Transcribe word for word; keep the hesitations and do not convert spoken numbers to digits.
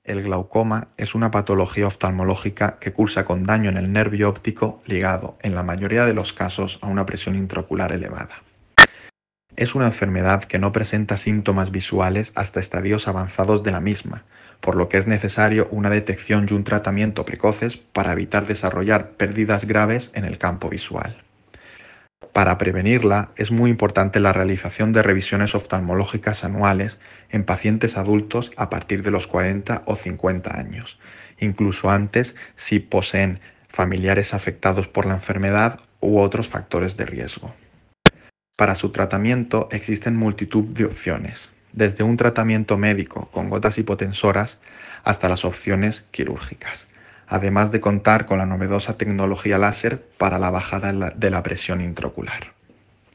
El glaucoma es una patología oftalmológica que cursa con daño en el nervio óptico ligado, en la mayoría de los casos, a una presión intraocular elevada. Es una enfermedad que no presenta síntomas visuales hasta estadios avanzados de la misma, por lo que es necesario una detección y un tratamiento precoces para evitar desarrollar pérdidas graves en el campo visual. Para prevenirla, es muy importante la realización de revisiones oftalmológicas anuales en pacientes adultos a partir de los cuarenta o cincuenta años, incluso antes si poseen familiares afectados por la enfermedad u otros factores de riesgo. Para su tratamiento existen multitud de opciones, desde un tratamiento médico con gotas hipotensoras hasta las opciones quirúrgicas, además de contar con la novedosa tecnología láser para la bajada de la presión intraocular.